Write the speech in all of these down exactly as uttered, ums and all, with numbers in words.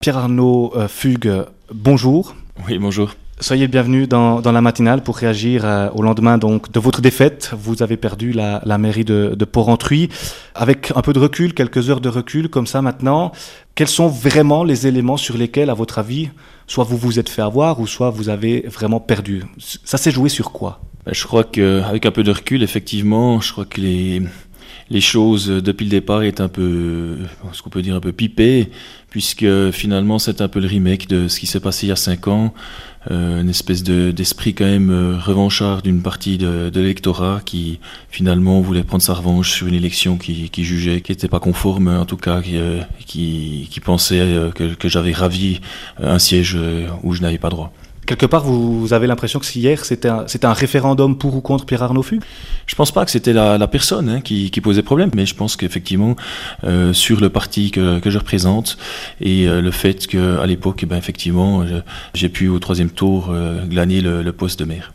Pierre-Arnaud euh, Fugue, bonjour. Oui, bonjour. Soyez le bienvenu dans, dans la matinale pour réagir euh, au lendemain donc, de votre défaite. Vous avez perdu la, la mairie de, de Port-Rentruy. Avec un peu de recul, quelques heures de recul comme ça maintenant, quels sont vraiment les éléments sur lesquels, à votre avis, soit vous vous êtes fait avoir ou soit vous avez vraiment perdu? Ça s'est joué sur quoi? Je crois qu'avec un peu de recul, effectivement, je crois que les... Les choses, depuis le départ, étaient un peu, ce qu'on peut dire, un peu pipées, puisque finalement, c'est un peu le remake de ce qui s'est passé il y a cinq ans, euh, une espèce de, d'esprit quand même euh, revanchard d'une partie de, de l'électorat qui, finalement, voulait prendre sa revanche sur une élection qui, qui jugeait, qui n'était pas conforme, en tout cas, qui, euh, qui, qui pensait euh, que, que j'avais ravi un siège euh, où je n'avais pas droit. Quelque part, vous avez l'impression que hier, c'était un, c'était un référendum pour ou contre Pierre-Arnaud Fugue? Je pense pas que c'était la, la personne hein, qui, qui posait problème, mais je pense qu'effectivement, euh, sur le parti que, que je représente et euh, le fait qu'à l'époque, eh ben, effectivement, je, j'ai pu au troisième tour euh, glaner le, le poste de maire.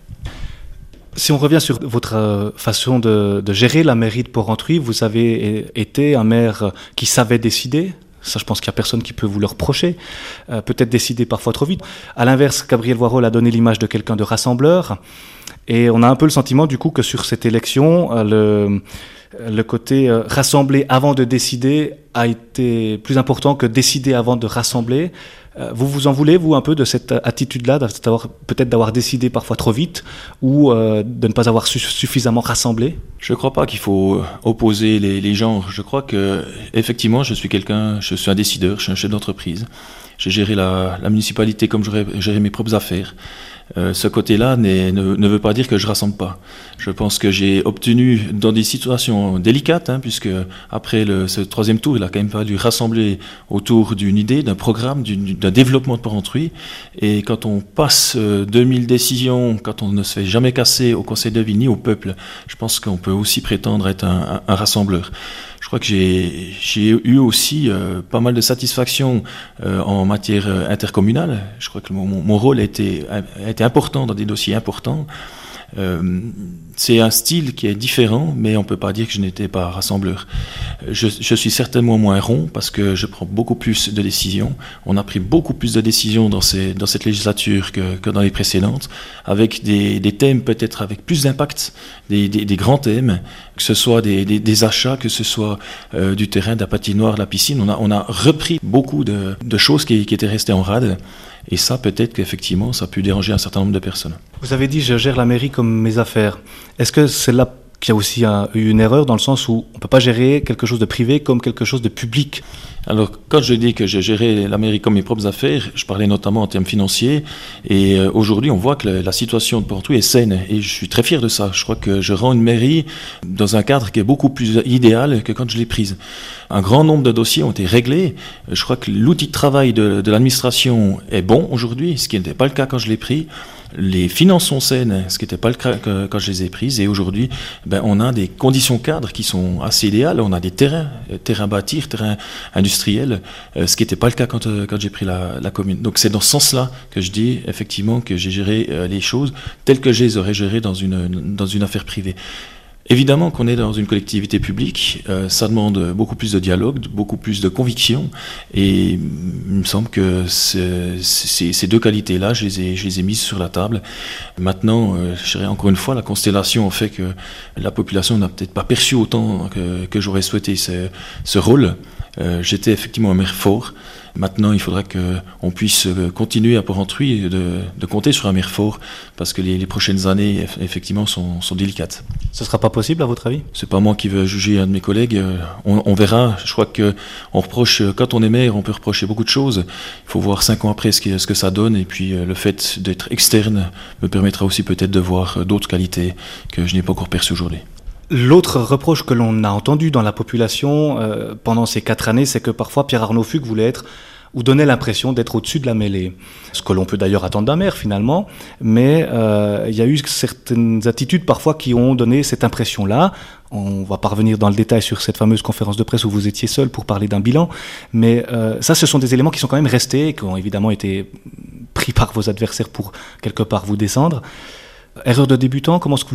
Si on revient sur votre façon de, de gérer la mairie de Port-Rentruy, vous avez été un maire qui savait décider. Ça, je pense qu'il n'y a personne qui peut vous le reprocher. Euh, peut-être décider parfois trop vite. À l'inverse, Gabriel Voirol a donné l'image de quelqu'un de rassembleur. Et on a un peu le sentiment, du coup, que sur cette élection, euh, le, le côté euh, rassembler avant de décider a été plus important que décider avant de rassembler. Euh, vous vous en voulez, vous, un peu de cette attitude-là, d'avoir, peut-être d'avoir décidé parfois trop vite ou euh, de ne pas avoir su- suffisamment rassemblé? Je ne crois pas qu'il faut opposer les, les genres. Je crois que, effectivement, je suis quelqu'un, je suis un décideur, je suis un chef d'entreprise. J'ai géré la, la municipalité comme j'aurais géré mes propres affaires. Euh, ce côté-là n'est, ne, ne veut pas dire que je rassemble pas. Je pense que j'ai obtenu dans des situations délicates, hein, puisque après le, ce troisième tour, il a quand même fallu rassembler autour d'une idée, d'un programme, d'une, d'un développement de Port-Rentruy. Et quand on passe euh, deux mille décisions, quand on ne se fait jamais casser au Conseil de ville ni au peuple, je pense qu'on peut aussi prétendre être un, un, un rassembleur. Je crois que j'ai, j'ai eu aussi euh, pas mal de satisfaction euh, en matière euh, intercommunale. Je crois que mon, mon rôle a été, a été important dans des dossiers importants. Euh, c'est un style qui est différent, mais on ne peut pas dire que je n'étais pas rassembleur. Je, je suis certainement moins rond parce que je prends beaucoup plus de décisions. On a pris beaucoup plus de décisions dans, ces, dans cette législature que, que dans les précédentes, avec des, des thèmes peut-être avec plus d'impact, des, des, des grands thèmes, que ce soit des, des, des achats, que ce soit euh, du terrain, de la patinoire, de la piscine. On a, on a repris beaucoup de, de choses qui, qui étaient restées en rade. Et ça, peut-être qu'effectivement, ça a pu déranger un certain nombre de personnes. Vous avez dit, je gère la mairie comme mes affaires. Est-ce que c'est là qu'il y a aussi un, eu une erreur dans le sens où on ne peut pas gérer quelque chose de privé comme quelque chose de public? Alors, quand je dis que j'ai géré la mairie comme mes propres affaires, je parlais notamment en termes financiers. Et euh, aujourd'hui, on voit que la, la situation de Port-Rentruy est saine. Et je suis très fier de ça. Je crois que je rends une mairie dans un cadre qui est beaucoup plus idéal que quand je l'ai prise. Un grand nombre de dossiers ont été réglés. Je crois que l'outil de travail de, de l'administration est bon aujourd'hui, ce qui n'était pas le cas quand je l'ai pris. Les finances sont saines, ce qui n'était pas le cas quand je les ai prises. Et aujourd'hui, ben, on a des conditions cadres qui sont assez idéales. On a des terrains, terrains bâtir, terrains industriels, euh, ce qui n'était pas le cas quand, euh, quand j'ai pris la, la commune. Donc c'est dans ce sens-là que je dis effectivement que j'ai géré euh, les choses telles que je les aurais gérées dans une, dans une affaire privée. Évidemment qu'on est dans une collectivité publique, euh, ça demande beaucoup plus de dialogue, beaucoup plus de conviction, et il me semble que c'est, c'est, ces deux qualités-là, je les ai, je les ai mises sur la table. Maintenant, euh, je dirais encore une fois, la constellation fait que la population n'a peut-être pas perçu autant que, que j'aurais souhaité ce, ce rôle. Euh, j'étais effectivement un maire fort. Maintenant, il faudra qu'on puisse continuer à Port-Rentruy de, de compter sur un maire fort, parce que les, les prochaines années, effectivement, sont, sont délicates. Ce ne sera pas possible, à votre avis? C'est pas moi qui veux juger un de mes collègues. On, on verra. Je crois que on reproche, quand on est maire, on peut reprocher beaucoup de choses. Il faut voir cinq ans après ce que, ce que ça donne, et puis le fait d'être externe me permettra aussi peut-être de voir d'autres qualités que je n'ai pas encore perçues aujourd'hui. L'autre reproche que l'on a entendu dans la population euh, pendant ces quatre années, c'est que parfois Pierre-Arnaud Fugue voulait être ou donnait l'impression d'être au-dessus de la mêlée. Ce que l'on peut d'ailleurs attendre d'un maire finalement, mais euh, il y a eu certaines attitudes parfois qui ont donné cette impression-là. On va pas revenir dans le détail sur cette fameuse conférence de presse où vous étiez seul pour parler d'un bilan, mais euh, ça, ce sont des éléments qui sont quand même restés et qui ont évidemment été pris par vos adversaires pour quelque part vous descendre. Erreur de débutant, comment est-ce que vous le prenez ?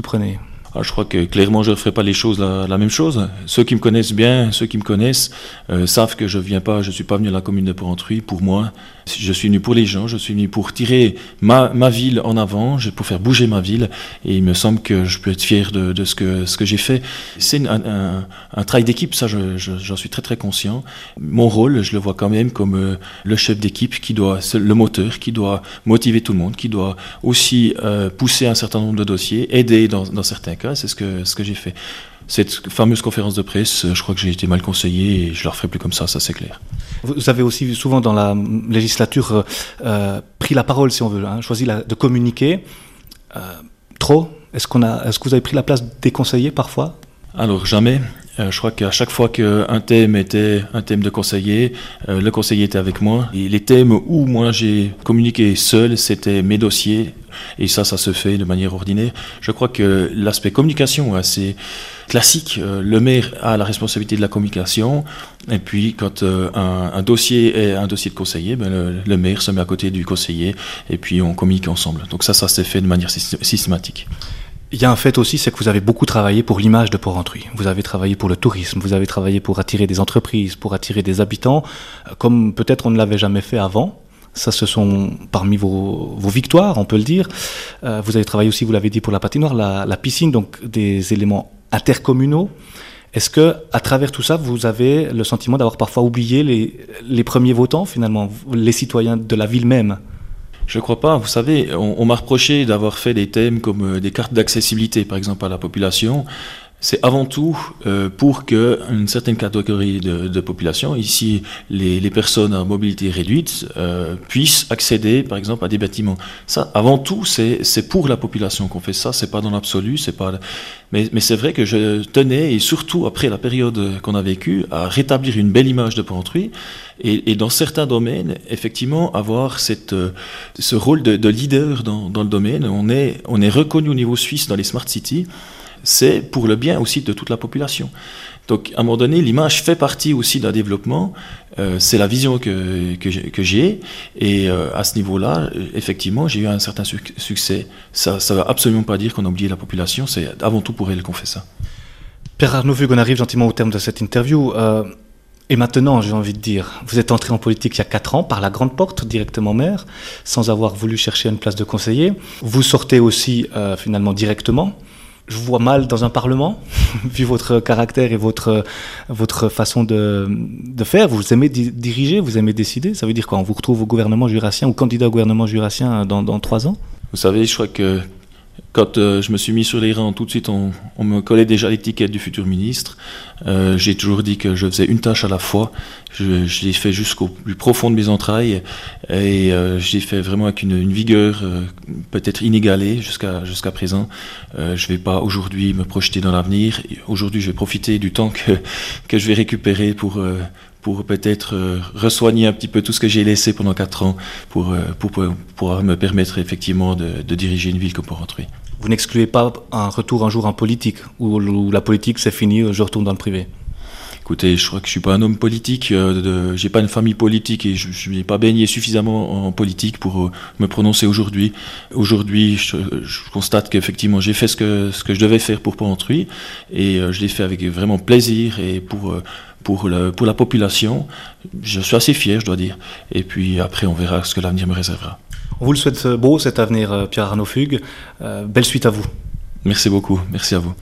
Ah, je crois que clairement je ne ferai pas les choses la, la même chose. Ceux qui me connaissent bien, ceux qui me connaissent, euh, savent que je viens pas, je suis pas venu à la commune de Porrentruy pour moi. Je suis venu pour les gens, je suis venu pour tirer ma, ma ville en avant, pour faire bouger ma ville. Et il me semble que je peux être fier de, de ce que, ce que j'ai fait. C'est un, un, un travail d'équipe, ça je, je, j'en suis très très conscient. Mon rôle, je le vois quand même comme euh, le chef d'équipe qui doit, le moteur, qui doit motiver tout le monde, qui doit aussi euh, pousser un certain nombre de dossiers, aider dans, dans certains cas. C'est ce que, ce que j'ai fait. Cette fameuse conférence de presse, je crois que j'ai été mal conseillé et je ne la referai plus comme ça, ça c'est clair. Vous avez aussi souvent dans la législature euh, pris la parole, si on veut, hein, choisi la, de communiquer. Euh, trop est-ce, qu'on a, est-ce que vous avez pris la place des conseillers parfois ? Alors jamais. Euh, je crois qu'à chaque fois qu'un thème était un thème de conseiller, euh, le conseiller était avec moi. Et les thèmes où moi j'ai communiqué seul, c'était mes dossiers. Et ça, ça se fait de manière ordinaire. Je crois que l'aspect communication est assez classique. Euh, le maire a la responsabilité de la communication. Et puis, quand euh, un, un dossier est un dossier de conseiller, ben, le, le maire se met à côté du conseiller. Et puis, on communique ensemble. Donc ça, ça s'est fait de manière systématique. Il y a un fait aussi, c'est que vous avez beaucoup travaillé pour l'image de Porrentruy. Vous avez travaillé pour le tourisme, vous avez travaillé pour attirer des entreprises, pour attirer des habitants, comme peut-être on ne l'avait jamais fait avant. Ça, ce sont parmi vos, vos victoires, on peut le dire. Euh, vous avez travaillé aussi, vous l'avez dit, pour la patinoire, la, la piscine, donc des éléments intercommunaux. Est-ce que, à travers tout ça, vous avez le sentiment d'avoir parfois oublié les, les premiers votants, finalement, les citoyens de la ville même ? Je ne crois pas. Vous savez, on, on m'a reproché d'avoir fait des thèmes comme euh, des cartes d'accessibilité, par exemple, à la population. C'est avant tout euh, pour qu'une certaine catégorie de, de population, ici les, les personnes à mobilité réduite, euh, puissent accéder, par exemple, à des bâtiments. Ça, avant tout, c'est, c'est pour la population qu'on fait ça. C'est pas dans l'absolu, c'est pas. Mais, mais c'est vrai que je tenais, et surtout après la période qu'on a vécue, à rétablir une belle image de Porrentruy. Et, et dans certains domaines, effectivement, avoir cette, ce rôle de, de leader dans, dans le domaine. On est, on est reconnu au niveau suisse dans les smart cities. C'est pour le bien aussi de toute la population. Donc, à un moment donné, l'image fait partie aussi d'un développement. Euh, c'est la vision que, que, que j'ai. Et euh, à ce niveau-là, effectivement, j'ai eu un certain su- succès. Ça ne veut absolument pas dire qu'on a oublié la population. C'est avant tout pour elle qu'on fait ça. Pierre Arnaud Fugue, on arrive gentiment au terme de cette interview. Euh, et maintenant, j'ai envie de dire, vous êtes entré en politique il y a quatre ans, par la grande porte, directement maire, sans avoir voulu chercher une place de conseiller. Vous sortez aussi, euh, finalement, directement. Je vous vois mal dans un parlement, vu votre caractère et votre, votre façon de, de faire. Vous aimez di- diriger, vous aimez décider. Ça veut dire quoi ? On vous retrouve au gouvernement jurassien ou candidat au gouvernement jurassien dans, dans trois ans ? Vous savez, je crois que quand euh, je me suis mis sur les rangs, tout de suite, on, on me collait déjà l'étiquette du futur ministre. Euh, j'ai toujours dit que je faisais une tâche à la fois. Je, je l'ai fait jusqu'au plus profond de mes entrailles et euh, je l'ai fait vraiment avec une, une vigueur euh, peut-être inégalée jusqu'à, jusqu'à présent. Euh, je ne vais pas aujourd'hui me projeter dans l'avenir. Aujourd'hui, je vais profiter du temps que, que je vais récupérer pour... Euh, pour peut-être euh, resoigner un petit peu tout ce que j'ai laissé pendant quatre ans pour, euh, pour, pour, pour me permettre effectivement de, de diriger une ville comme Porrentruy. Vous n'excluez pas un retour un jour en politique, où, où la politique c'est fini, je retourne dans le privé ? Écoutez, je crois que je suis pas un homme politique, euh, de, j'ai pas une famille politique et je n'ai pas baigné suffisamment en politique pour euh, me prononcer aujourd'hui. Aujourd'hui, je, je constate qu'effectivement j'ai fait ce que, ce que je devais faire pour Porrentruy et euh, je l'ai fait avec vraiment plaisir et pour... Euh, Pour, le, pour la population, je suis assez fier, je dois dire. Et puis après, on verra ce que l'avenir me réservera. On vous le souhaite beau, cet avenir, Pierre Arnaud Fugue. Euh, belle suite à vous. Merci beaucoup, merci à vous.